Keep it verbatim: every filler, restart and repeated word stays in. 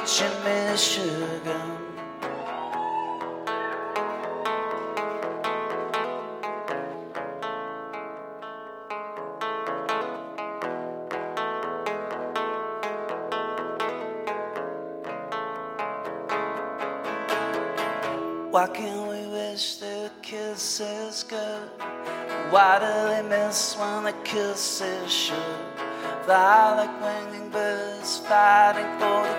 teaching me sugar. Why can't we wish the kisses good? Why do they miss when the kisses should? Fly like winging birds fighting for the